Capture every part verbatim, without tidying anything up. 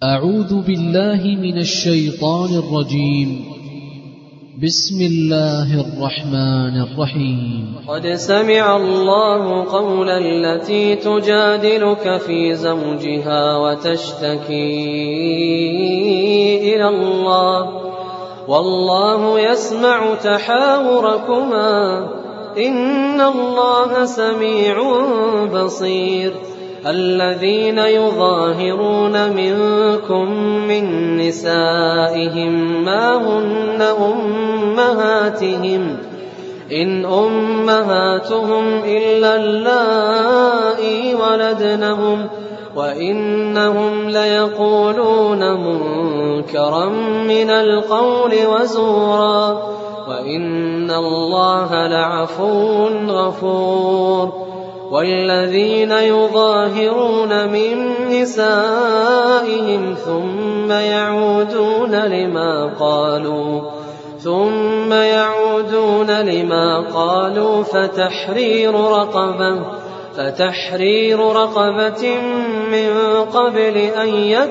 أعوذ بالله من الشيطان الرجيم. بسم الله الرحمن الرحيم. قد سمع الله قول التي تجادلك في زوجها وتشتكي إلى الله والله يسمع تحاوركما إن الله سميع بصير. الذين يظاهرون منكم من نسائهم ما هن أمهاتهم إن أمهاتهم إلا اللائي ولدنهم وإنهم ليقولون منكرا من القول وزورا وإن الله لعفو غفور. والذين يظاهرون من نسائهم ثم يعودون لما قالوا ثم يعودون لما قالوا فتحرير رقبة فتحرير رقبة من قبل أن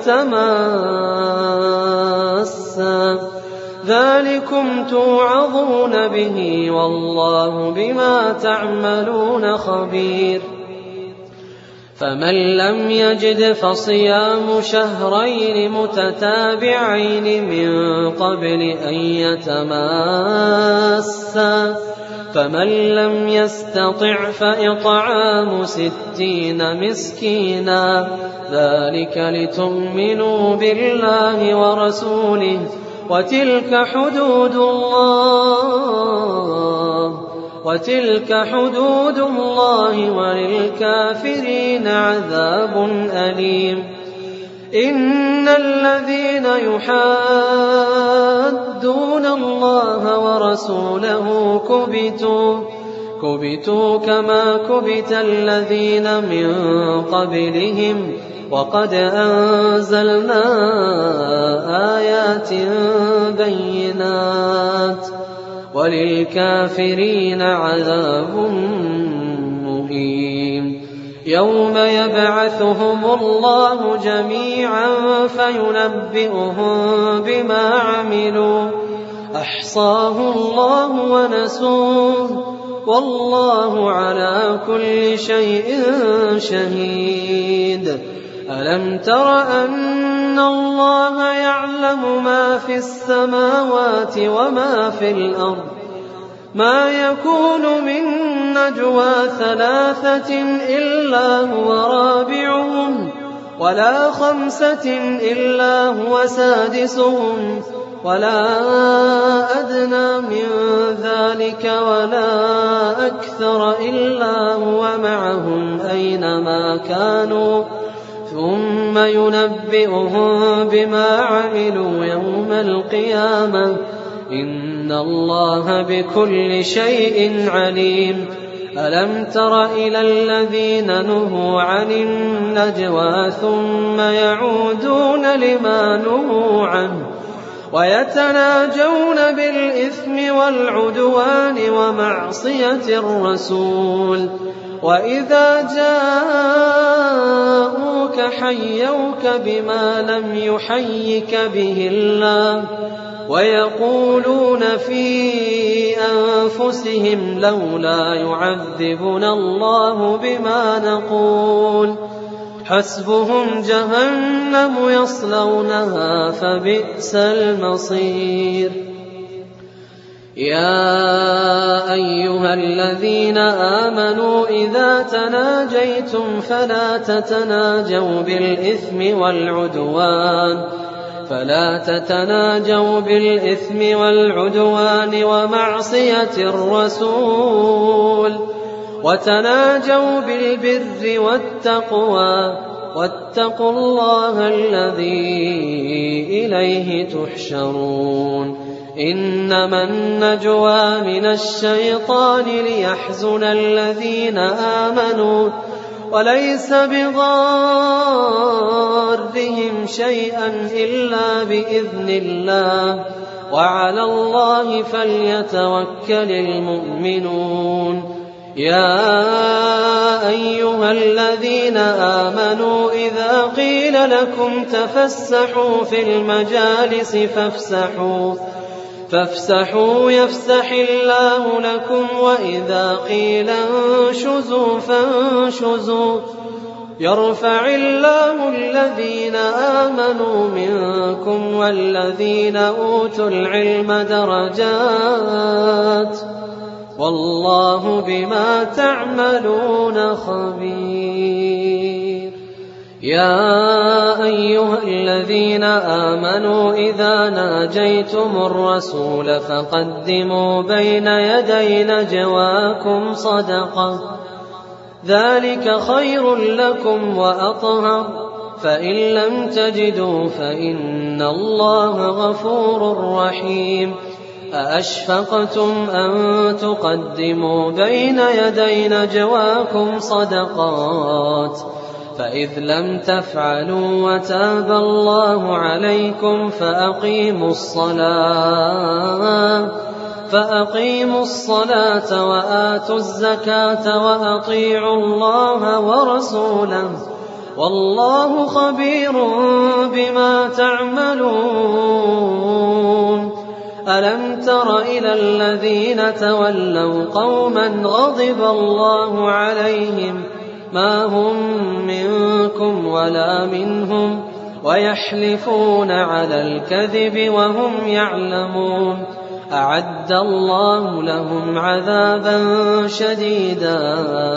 يتماسا ذلكم توعظون به والله بما تعملون خبير. فمن لم يجد فصيام شهرين متتابعين من قبل أن يتماسا فمن لم يستطع فإطعام ستين مسكينا ذلك لتؤمنوا بالله ورسوله وتلك حدود الله وتلك حدود الله وللكافرين عذاب أليم. إن الذين يحادون الله ورسوله كبتوا كبتوا كما كبت الذين من قبلهم وقد أنزلنا آيات بينات وللكافرين عذاب مهين. يوم يبعثهم الله جميعا فينبئهم بما عملوا أحصاه الله ونسوه والله على كل شيء شهيد. ألم تر أن الله يعلم ما في السماوات وما في الأرض ما يكون من نجوى ثلاثة إلا هو رابعهم ولا خمسة إلا هو سادسهم ولا أدنى من ذلك ولا أكثر إلا هو معهم أينما كانوا ثم ينبئهم بما عملوا يوم القيامة إن الله بكل شيء عليم. ألم تر إلى الذين نهوا عن النجوى ثم يعودون لما نهوا عنه ويتناجون بالإثم والعدوان ومعصية الرسول وإذا جاءوك حيوك بما لم يحيك به الله ويقولون في أنفسهم لولا يعذبنا الله بما نقول حسبهم جهنم يصلونها فبئس المصير. يا أيها الذين آمنوا إذا تناجيتم فلا تتناجوا بالإثم والعدوان فلا تتناجوا بالإثم والعدوان ومعصية الرسول وتناجوا بالبر والتقوى واتقوا الله الذي إليه تحشرون. إنما النجوى من الشيطان ليحزن الذين آمنوا وليس بضارهم شيئا إلا بإذن الله وعلى الله فليتوكل المؤمنون. يا أيها الذين آمنوا إذا قيل لكم تفسحوا في المجالس فافسحوا فافسحوا يفسح الله لكم وإذا قيل انشزوا فانشزوا يرفع الله الذين آمنوا منكم والذين أوتوا العلم درجات والله بما تعملون خبير. يا أيها الذين آمنوا إذا ناجيتم الرسول فقدموا بين يدي نجواكم صدقة ذلك خير لكم وأطهر فإن لم تجدوا فإن الله غفور رحيم. أأشفقتم أن تقدموا بين يدي نجواكم صدقات فإذ لم تفعلوا وتاب الله عليكم فأقيموا الصلاة فأقيموا الصلاة وآتوا الزكاة وأطيعوا الله ورسوله والله خبير بما تعملون. ألم تر إلى الذين تولوا قوما غضب الله عليهم ما هم منكم ولا منهم ويحلفون على الكذب وهم يعلمون أعد الله لهم عذابا شديدا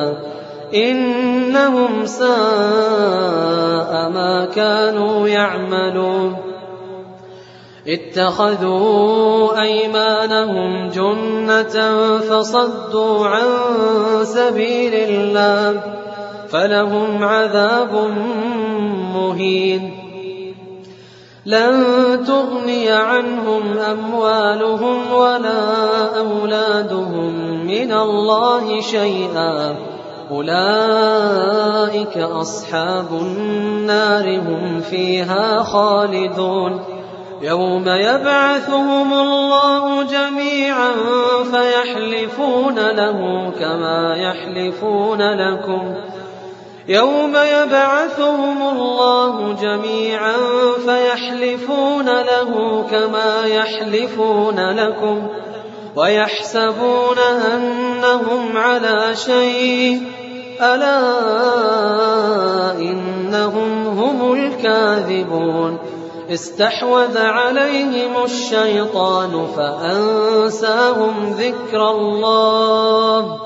إنهم ساء ما كانوا يعملون. اتخذوا أيمانهم جنة فصدوا عن سبيل الله فلهم عذاب مهين. لن تغني عنهم أموالهم ولا أولادهم من الله شيئا أولئك أصحاب النار هم فيها خالدون. يوم يبعثهم الله جميعا فيحلفون له كما يحلفون لكم يوم يبعثهم الله جميعا فيحلفون له كما يحلفون لكم ويحسبون أنهم على شيء ألا إنهم هم الكاذبون. استحوذ عليهم الشيطان فأنساهم ذكر الله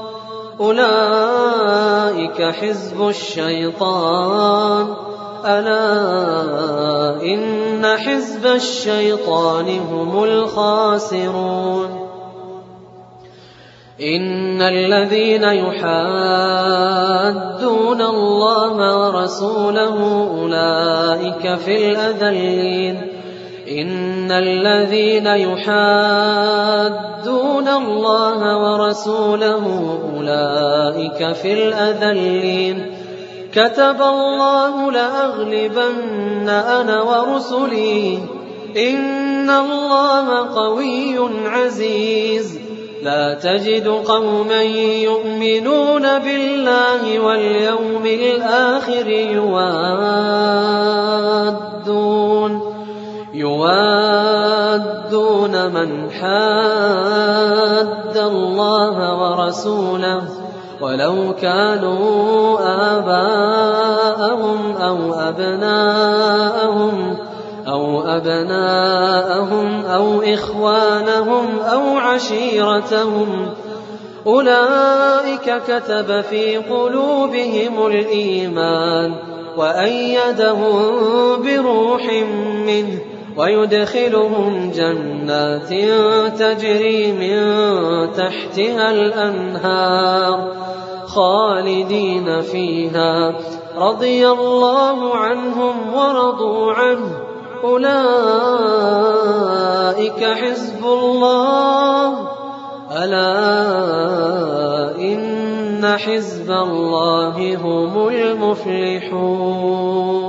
أولئك حزب الشيطان ألا إن حزب الشيطان هم الخاسرون. إن الذين يحادون الله ورسوله أولئك في الأذلين. إن الذين يحادون الله ورسوله أولئك في الأذلين. كتب الله لأغلبن أنا ورسلي إن الله قوي عزيز. لا تجد قوما يؤمنون بالله واليوم الآخر يوادون يوادون من حاد الله ورسوله ولو كانوا آباءهم أو أبناءهم أو أبناءهم أو إخوانهم أو عشيرتهم أولئك كتب في قلوبهم الإيمان وأيدهم بروح منه ويدخلهم جنات تجري من تحتها الأنهار خالدين فيها رضي الله عنهم ورضوا عنه أولئك حزب الله ألا إن حزب الله هم المفلحون.